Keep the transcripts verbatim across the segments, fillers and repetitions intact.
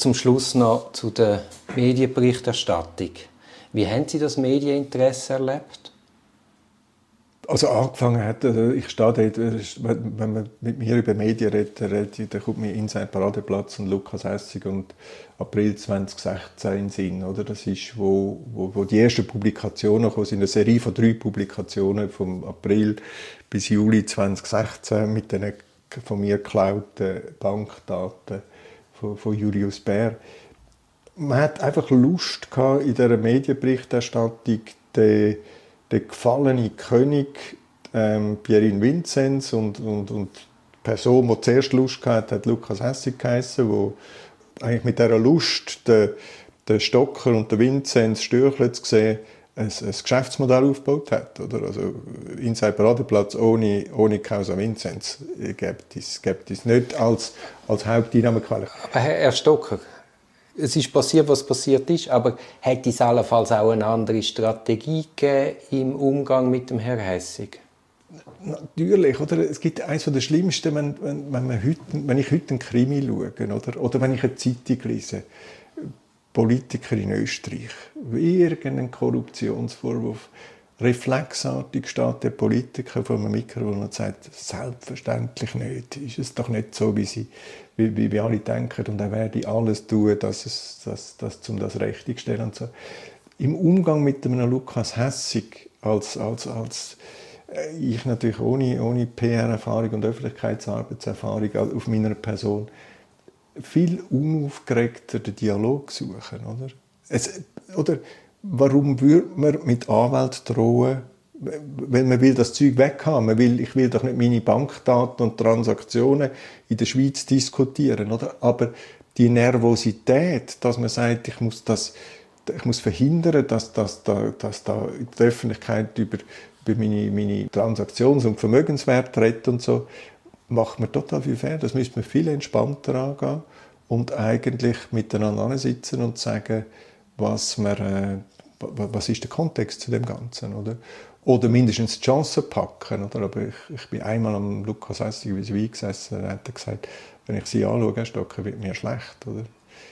zum Schluss noch zu der Medienberichterstattung. Wie haben Sie das Medieninteresse erlebt? Also angefangen hat, ich stehe dort, wenn man mit mir über Medien redet, dann kommt mir Inside Paradeplatz und Lukas Hessig und April zwanzig sechzehn in den Sinn, oder? Das ist, wo, wo, wo die ersten Publikationen kamen, eine Serie von drei Publikationen vom April bis Juli zwanzig sechzehn mit den von mir geklauten Bankdaten von, von Julius Baer. Man hat einfach Lust gehabt, in dieser Medienberichterstattung den der gefallene König, ähm, Pierin Vinzenz und, und, und die Person, die zuerst Lust hatte, hat Lukas Hessig geheissen, wo eigentlich mit dieser Lust den, den Stocker und den Vinzenz Stürchle zu sehen, ein, ein Geschäftsmodell aufgebaut hat. Oder? Also Inside Paradeplatz ohne, ohne Causa Vinzenz gibt es, gibt es nicht als, als Haupteinnahmequelle. Aber Herr Stocker, es ist passiert, was passiert ist, aber hat es allenfalls auch eine andere Strategie gegeben im Umgang mit dem Herrn Hessig? Natürlich, oder? Es gibt eines der schlimmsten, wenn, wenn, wenn, man heute, wenn ich heute einen Krimi schaue, oder, oder wenn ich eine Zeitung lese, Politiker in Österreich, irgendeinen Korruptionsvorwurf, reflexartig steht der Politiker vor einem Mikrofon und sagt, selbstverständlich nicht, ist es doch nicht so, wie sie Wie, wie, wie alle denken, und er werde alles tun, dass es, dass, dass, um das richtig zu stellen. Und so. Im Umgang mit einem Lukas Hessig, als, als, als äh, ich natürlich ohne, ohne P R-Erfahrung und Öffentlichkeitsarbeitserfahrung auf meiner Person, viel unaufgeregter den Dialog suchen. Oder, es, oder warum würde man mit Anwalt drohen, weil man will das Zeug weghaben. Man will, ich will doch nicht meine Bankdaten und Transaktionen in der Schweiz diskutieren, oder? Aber die Nervosität, dass man sagt, ich muss das, ich muss verhindern, dass, dass, dass, dass da in der Öffentlichkeit über, über meine, meine Transaktions- und Vermögenswerte redet und so, macht man total viel fair. Das müsste man viel entspannter angehen und eigentlich miteinander sitzen und sagen, was man, äh, was ist der Kontext zu dem Ganzen, oder? Oder mindestens die Chancen packen. Oder? Aber ich, ich bin einmal am Lukas Hessig vis-à-vis gesessen und er hat gesagt, wenn ich Sie anschaue, Herr Stocker, wird mir schlecht. Oder?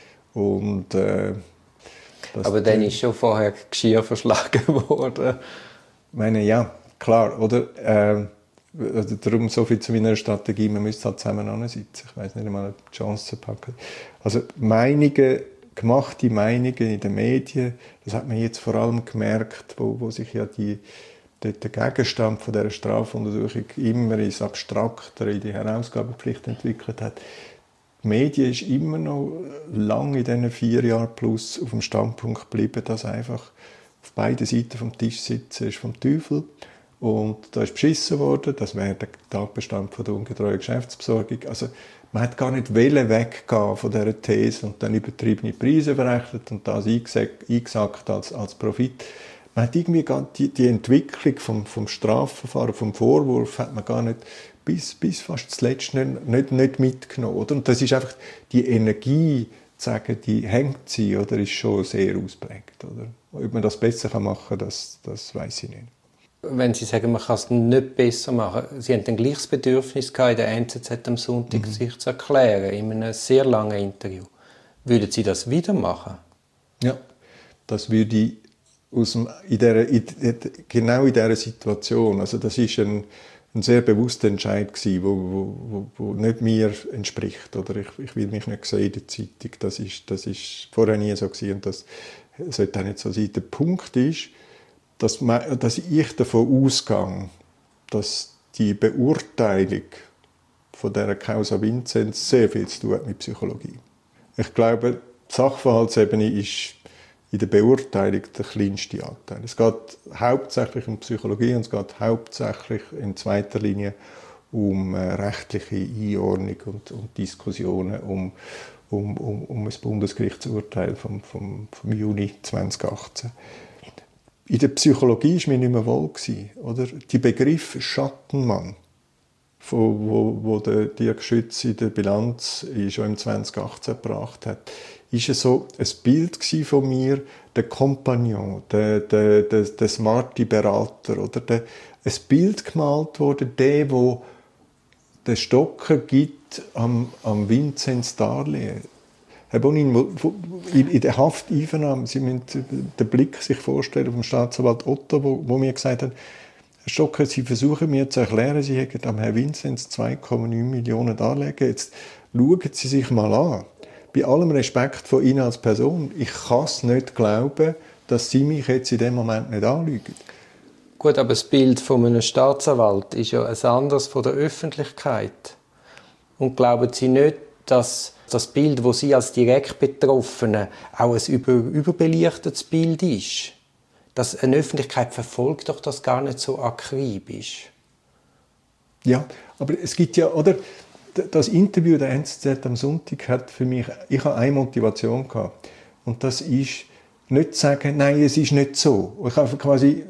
Und, äh, aber dann ist schon vorher Geschirr verschlagen worden. Ich meine, ja, klar. Oder? Äh, also darum so viel zu meiner Strategie, man müsste halt zusammen sitzen. Ich weiss nicht einmal, ob die Chancen packen. Also Meinungen, gemachte Meinungen in den Medien, das hat man jetzt vor allem gemerkt, wo, wo sich ja die der Gegenstand von dieser Strafuntersuchung immer ins Abstraktere, in die Herausgabepflicht entwickelt hat. Die Medien ist immer noch lange in diesen vier Jahren plus auf dem Standpunkt geblieben, dass einfach auf beiden Seiten vom Tisch sitzen ist vom Teufel. Und da ist beschissen worden, das wäre der Tatbestand von der ungetreuen Geschäftsbesorgung. Also man hat gar nicht weggehen von dieser These und dann übertriebene Preise berechnet und das eingesackt als, als Profit. Man hat irgendwie die, die Entwicklung vom, vom Strafverfahren, vom Vorwurf, hat man gar nicht bis, bis fast zuletzt nicht, nicht, nicht mitgenommen. Oder? Und das ist einfach die Energie, zu sagen, die hängt sie, oder ist schon sehr ausprägt. Oder? Ob man das besser machen kann, das, das weiss ich nicht. Wenn Sie sagen, man kann es nicht besser machen, Sie haben ein gleiches Bedürfnis gehabt, in der N Z Z am Sonntag mhm. sich zu erklären, in einem sehr langen Interview. Würden Sie das wieder machen? Ja, das würde ich aus dem, in der, in, genau in dieser Situation. Also das ist ein, ein sehr bewusster Entscheid gewesen, wo, wo, wo, wo nicht mir entspricht. Oder ich, ich will mich nicht sehen in der Zeitung. Das ist, das ist vorher nie so gewesen und das sollte auch nicht so sein. Der Punkt ist, dass, man, dass ich davon ausgehe, dass die Beurteilung von dieser Causa Vinzenz sehr viel zu tun hat mit Psychologie. Ich glaube, die Sachverhaltsebene ist in der Beurteilung der kleinste Anteil. Es geht hauptsächlich um Psychologie und es geht hauptsächlich in zweiter Linie um äh, rechtliche Einordnung und, und Diskussionen um, um, um, um ein Bundesgerichtsurteil vom, vom, vom Juni zwanzig achtzehn. In der Psychologie war mir nicht mehr wohl gewesen, oder? Die Begriff Schattenmann, wo, wo der Dirk Schütz in der Bilanz schon im zwanzig achtzehn gebracht hat, ist es so ein Bild von mir, der Kompagnon, der, der, der, der smarte Berater, oder der, ein Bild gemalt wurde, der, wo der Stocker gibt am, am Vinzenz Darlehen. Herr Bonin, in der Hafteinvernahme, Sie müssen den Blick sich vorstellen vom Staatsanwalt Otto, wo, wo mir gesagt hat, Herr Stocker, Sie versuchen mir zu erklären, Sie hätten am Herrn Vinzenz zwei Komma neun Millionen Darlegen. Jetzt schauen Sie sich mal an. Bei allem Respekt von Ihnen als Person, ich kann es nicht glauben, dass Sie mich jetzt in dem Moment nicht anlügen. Gut, aber das Bild von einem Staatsanwalt ist ja ein anderes von der Öffentlichkeit. Und glauben Sie nicht, dass das Bild, das Sie als direkt Betroffene auch ein über, überbelichtetes Bild ist? Dass eine Öffentlichkeit verfolgt doch das gar nicht so akribisch. Ja, aber es gibt ja, oder das Interview der N Z Z am Sonntag hat für mich, ich habe eine Motivation gehabt. Und das ist, nicht zu sagen, nein, es ist nicht so. Ich habe quasi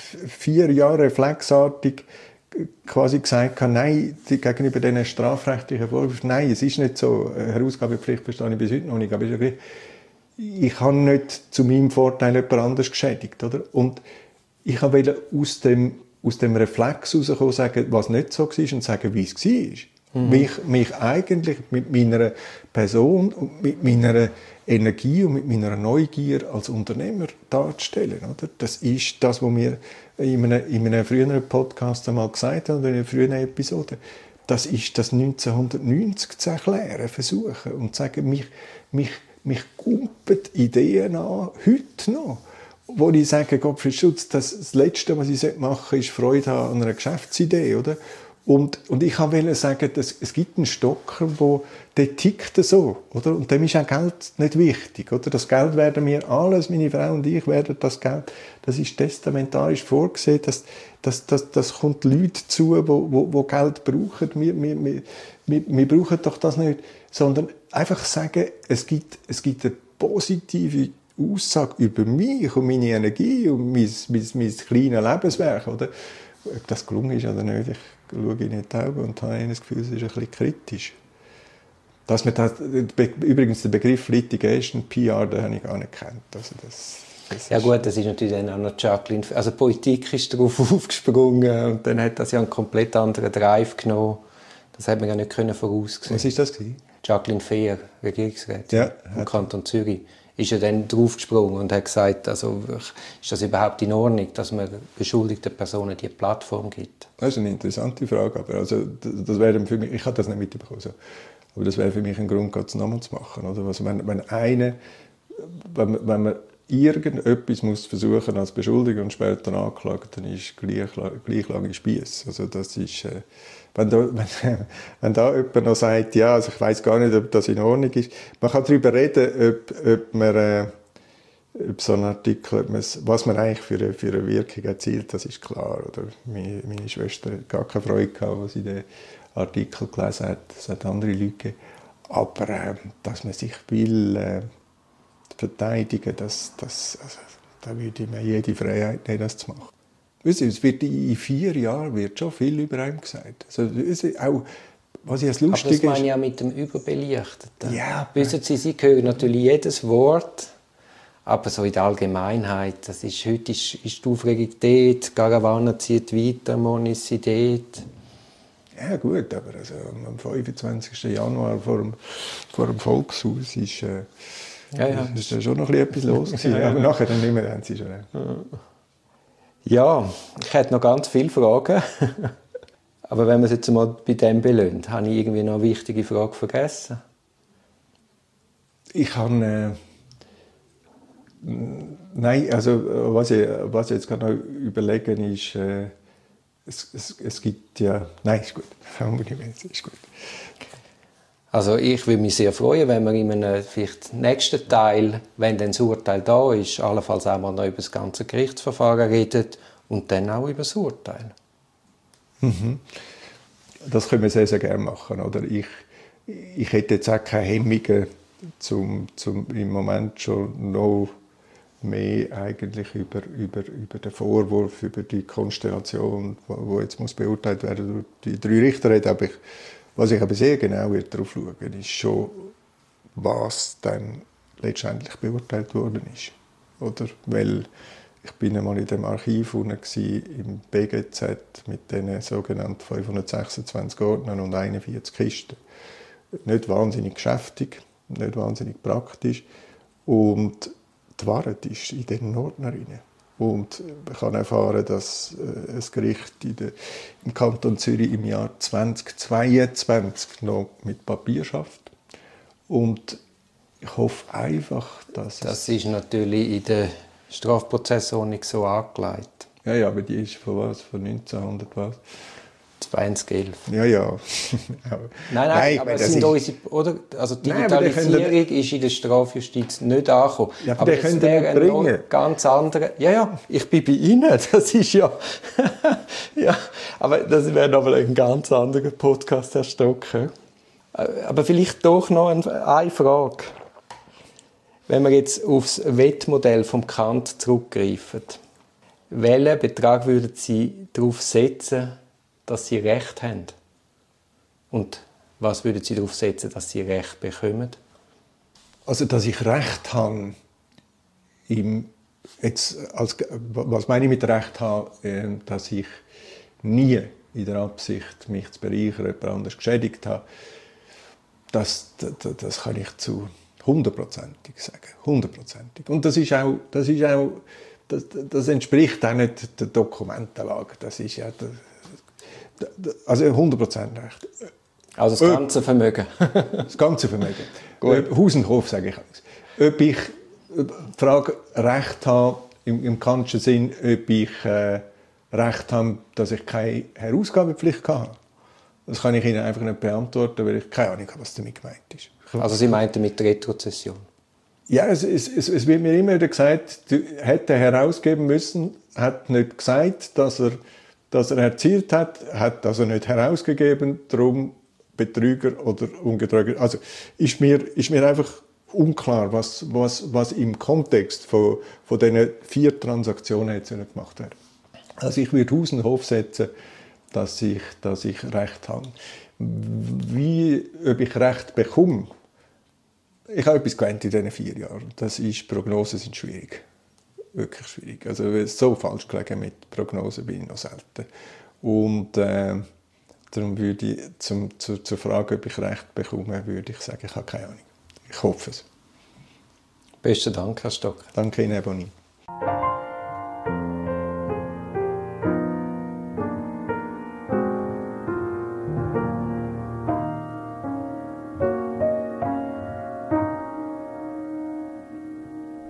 vier Jahre reflexartig quasi gesagt, nein, gegenüber diesen strafrechtlichen Vorwürfen, nein, es ist nicht so. Herausgabepflicht verstehe ich bis heute noch nicht, aber ist okay. Ich habe nicht zu meinem Vorteil jemand anderes geschädigt, oder? Und ich wollte aus dem, aus dem Reflex herauskommen, sagen, was nicht so war und sagen, wie es war. Mhm. Mich, mich eigentlich mit meiner Person und mit meiner Energie und mit meiner Neugier als Unternehmer darzustellen, oder? Das ist das, was wir in einem, in einem früheren Podcast einmal gesagt haben, oder in einer früheren Episode. Das ist das neunzehnhundertneunzig zu erklären, versuchen und zu sagen, mich, mich Mich kumpen Ideen an, heute noch, wo ich sage, Gottfried Schutz, das, das Letzte, was ich machen sollte, ist Freude haben an einer Geschäftsidee, oder? Und, und ich wollte sagen, dass es gibt einen Stocker, wo, der tickt so, oder? Und dem ist auch Geld nicht wichtig, oder? Das Geld werden wir alles, meine Frau und ich, werden das Geld, das ist testamentarisch vorgesehen, das, das, das, das kommt Leute zu, die wo, wo, wo Geld brauchen. Wir, wir, wir, wir, wir brauchen doch das nicht, sondern einfach sagen, es gibt, es gibt eine positive Aussage über mich und meine Energie und mein, mein, mein kleines Lebenswerk, oder? Ob das gelungen ist oder nicht, ich schaue in die Augen und habe das Gefühl, es ist ein bisschen kritisch. Dass man das, übrigens den Begriff Litigation P R, den habe ich gar nicht gekannt. Also das, das ja gut, das ist natürlich dann auch noch Jacqueline, also Politik ist darauf aufgesprungen und dann hat das ja einen komplett anderen Drive genommen. Das hat man ja nicht voraussehen. Was ist das gewesen? Jacqueline Fehr, Regierungsrätin ja, im Kanton Zürich, ist ja dann draufgesprungen und hat gesagt, also ist das überhaupt in Ordnung, dass man beschuldigten Personen die Plattform gibt? Das ist eine interessante Frage, aber also, das wäre für mich, ich habe das nicht mitbekommen, so. Aber das wäre für mich ein Grund, das nochmal zu machen. Oder? Also wenn, wenn, eine, wenn, man, wenn man irgendetwas muss versuchen als Beschuldiger und später angeklagt, dann ist gleich, gleich lange Spiess. Also das ist, äh, wenn, da, wenn, wenn da jemand noch sagt, ja, also ich weiß gar nicht, ob das in Ordnung ist. Man kann darüber reden, ob, ob man äh, ob so ein Artikel, ob was man eigentlich für eine, für eine Wirkung erzielt, das ist klar. Oder meine, meine Schwester hat gar keine Freude gehabt, als sie den Artikel gelesen hat. Es hat andere Leute gegeben. Aber äh, dass man sich will äh, verteidigen, das, das, also, da würde ich mir jede Freiheit nehmen, das zu machen. Es wird in vier Jahren wird schon viel über einen gesagt. Also, auch, was ich als lustig Aber das meine ist, ich ja mit dem Überbelichteten. Ja, Wissen Sie, Sie hören natürlich jedes Wort, aber so in der Allgemeinheit, das ist, heute ist, ist die Aufregung dort, die Karawane zieht weiter, morgen ist sie dort. Ja gut, aber also am fünfundzwanzigsten Januar vor dem, vor dem Volkshaus ist, äh, ja, ja. ist ja schon noch etwas los gewesen. Ja, ja. Aber nachher dann nicht mehr, haben sie schon. Ja, ich hätte noch ganz viele Fragen. Aber wenn wir es jetzt mal bei dem belöhnen, habe ich irgendwie noch eine wichtige Frage vergessen? Ich habe... Äh, nein, also was ich, was ich jetzt gerade noch überlegen ist... Äh, Es, es, es gibt ja... Nein, ist gut. ist gut. Also ich würde mich sehr freuen, wenn wir in einem vielleicht nächsten Teil, wenn dann das Urteil da ist, allenfalls auch mal noch über das ganze Gerichtsverfahren redet und dann auch über das Urteil. Mhm. Das können wir sehr, sehr gerne machen. Oder? Ich, ich hätte jetzt auch keine Hemmungen, zum, zum im Moment schon noch mehr eigentlich über, über, über den Vorwurf, über die Konstellation, die jetzt muss beurteilt werden durch die drei Richter. Aber ich, was ich aber sehr genau darauf schauen wird, ist schon, was dann letztendlich beurteilt worden ist. Oder? Weil ich bin einmal in dem Archiv unten im B G Z mit den sogenannten fünfhundertsechsundzwanzig Ordnern und einundvierzig Kisten. Nicht wahnsinnig geschäftig. nicht wahnsinnig praktisch. Und die Wahrheit ist in den Ordner rein. Und ich habe erfahren, dass äh, ein Gericht in der, im Kanton Zürich im Jahr zweitausendzweiundzwanzig noch mit Papier schafft. Und ich hoffe einfach, dass das ist natürlich in der Strafprozessordnung so angelegt. Ja, ja, aber die ist von was? Von neunzehnhundert was? zweitausendelf. Ja, ja. nein, nein, nein, aber es sind unsere, oder? Also die Digitalisierung nein, können, ist in der Strafjustiz nicht angekommen. Ja, aber, aber das können wir bringen. Ganz andere. Ja, ja, ich bin bei Ihnen. Das ist ja. ja, aber das wäre noch ein ganz anderer Podcast, Herr Stocker. Aber vielleicht doch noch eine Frage. Wenn wir jetzt aufs Wettmodell vom Kant zurückgreifen, welchen Betrag würden Sie darauf setzen, dass Sie Recht haben? Und was würden Sie darauf setzen, dass Sie Recht bekommen? Also, dass ich Recht habe, im, jetzt, als, was meine ich mit Recht haben, dass ich nie in der Absicht, mich zu bereichern, jemand anders geschädigt habe, das, das, das kann ich zu hundertprozentig sagen. Hundertprozentig. Und das ist auch, das ist auch das, das entspricht auch nicht der Dokumentenlage. Das ist ja der, also hundert Prozent Recht. Also das ganze Vermögen. Das ganze Vermögen. Haus und Hof, sage ich alles. Ob ich die Frage Recht habe, im, im kantischen Sinn, ob ich äh, Recht habe, dass ich keine Herausgabepflicht habe, das kann ich Ihnen einfach nicht beantworten, weil ich keine Ahnung habe, was damit gemeint ist. Also Sie meinten mit Retrozession? Ja, es, es, es, es wird mir immer wieder gesagt, du hätte herausgeben müssen, hat nicht gesagt, dass er dass er erzielt hat, hat also nicht herausgegeben, darum Betrüger oder Ungetreuer. Also ist mir, ist mir einfach unklar, was, was, was im Kontext von, von diesen vier Transaktionen jetzt gemacht wird. Also ich würde Haus und Hof setzen, dass ich, dass ich Recht habe. Wie, ob ich Recht bekomme, ich habe etwas gelernt in diesen vier Jahren. Das ist, Prognosen sind schwierig. Wirklich schwierig. Also so falsch gelegen mit Prognosen bin ich noch selten. Und äh, darum würde ich zum, zu, zur Frage, ob ich Recht bekomme, würde ich sagen, ich habe keine Ahnung. Ich hoffe es. Besten Dank, Herr Stocker. Danke Ihnen, Herr Boni.